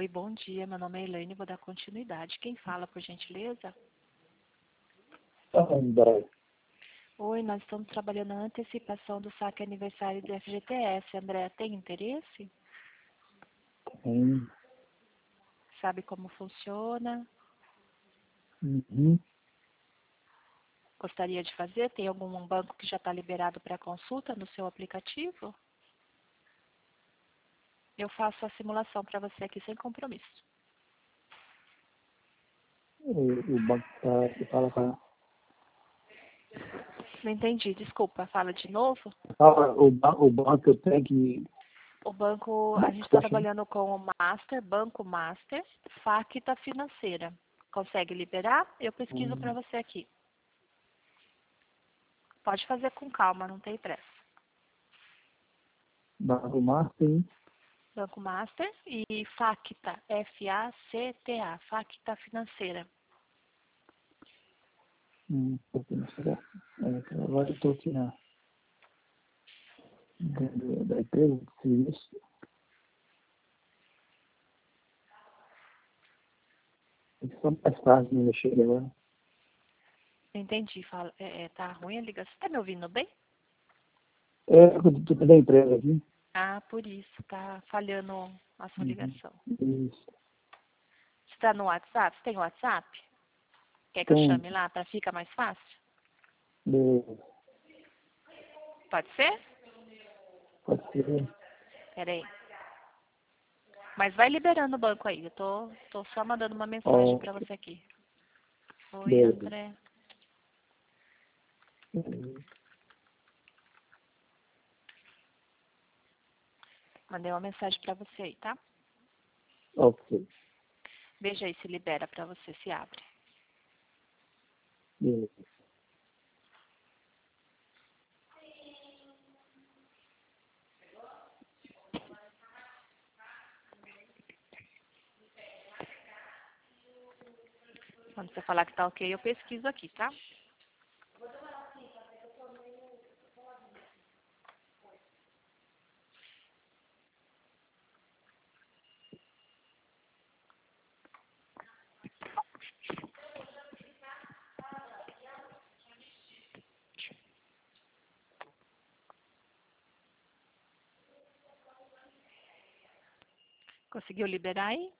Oi, bom dia. Meu nome é Elaine, vou dar continuidade. Quem fala, por gentileza? André. Oi, nós estamos trabalhando na antecipação do saque aniversário do FGTS. André, tem interesse? Tem. Sabe como funciona? Uhum. Gostaria de fazer? Tem algum banco que já está liberado para consulta no seu aplicativo? Eu faço a simulação para você aqui sem compromisso. O banco você fala para. Não entendi, desculpa. Fala de novo. O banco eu tenho que. O banco, Como a é que gente você está acha? trabalhando com o Master, Banco Master, Facta Financeira. Consegue liberar? Eu pesquiso para você aqui. Pode fazer com calma, não tem pressa. Banco Master. Banco Master e Facta, F-A-C-T-A, Facta Financeira. Porque não sei. Agora eu estou aqui dentro da empresa de serviço. Só mais fácil de mexer agora. Entendi, fala, tá ruim a ligação. Você tá me ouvindo bem? Eu estou da empresa aqui. Ah, por isso, tá falhando a sua ligação. Isso. Você tá no WhatsApp? Você tem WhatsApp? Quer que eu Tem. chame lá para ficar mais fácil? Beleza. Pode ser? Pode ser. Pera aí. Mas vai liberando o banco aí. Eu tô só mandando uma mensagem Ó, para você aqui. Oi, beleza. André. Mandei uma mensagem para você aí, tá? Ok. Veja aí se libera para você, se abre. Beleza. Quando você falar que tá ok, eu pesquiso aqui, tá? Conseguiu liberar aí?